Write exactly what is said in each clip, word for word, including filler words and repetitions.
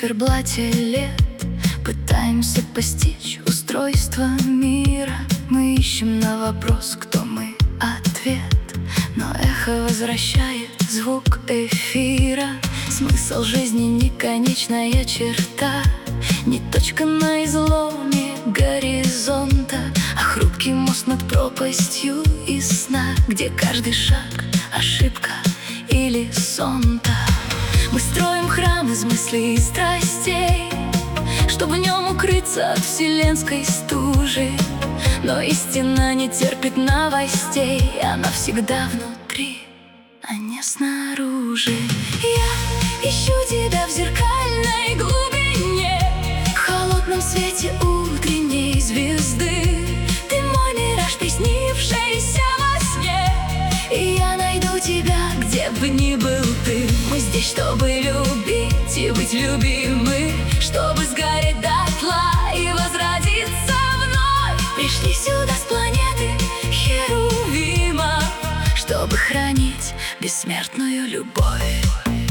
циферблате лет пытаемся постичь устройство мира. Мы ищем на вопрос, кто мы, ответ. Но эхо возвращает звук эфира. Смысл жизни не конечная черта, не точка на изломе горизонта, а хрупкий мост над пропастью из сна, где каждый шаг — ошибка или сон-то. Мы строим храм из мыслей и страстей, чтобы в нем укрыться от вселенской стужи. Но истина не терпит новостей, она всегда внутри, а не снаружи. Я ищу тебя в зеркальной глубине, в холодном свете утренней звезды. Ты мой мираж, приснившийся во сне, и я найду тебя, где бы ни был ты. Мы здесь, чтобы любить и быть любимы, чтобы сгореть дотла и возродиться вновь. Пришли сюда с планеты Херувима, чтобы хранить бессмертную любовь.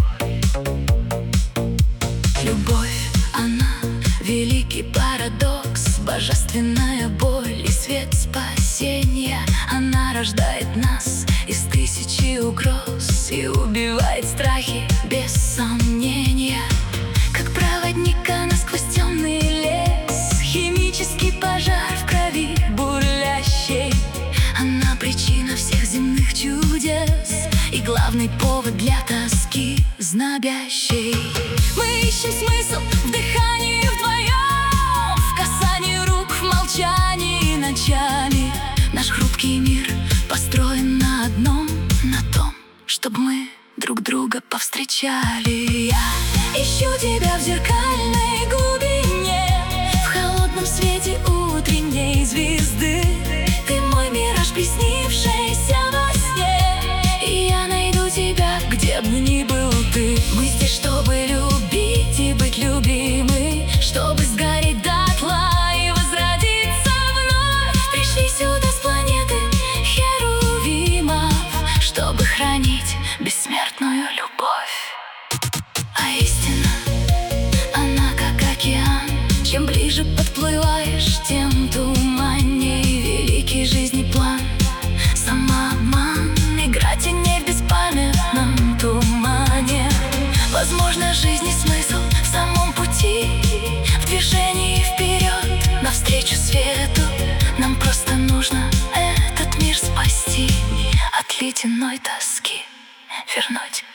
Любовь, она великий парадокс, божественная боль и свет спасения. Она рождает нас из тысячи угроз и убивает страхи без сомнения. Как проводника насквозь темный лес, химический пожар в крови бурлящей. Она причина всех земных чудес и главный повод для тоски знобящей. Мы ищем смысл в дыхании вдвоем, в касании рук, в молчании ночами. Наш хрупкий мир построен на одном, на том, чтобы мы друг друга повстречали. Я ищу тебя в зеркальной глубине, в холодном свете утренней звезды. Ты мой мираж, приснившийся во сне, и я найду тебя, где бы ни был ты. Мы здесь, чтобы любить и быть любимы, чтобы сгореть дотла и возродиться вновь. Пришли сюда с планеты Херувимов, чтобы хранить бессмертную любовь. А истина, она как океан, чем ближе подплываешь, тем туманней великий жизни план. Сама обман, игра теней в беспамятном тумане. Возможно, жизни смысл в самом пути, в движении вперед, навстречу свету. Нам просто нужно этот мир спасти, от ледяной тоски вернуть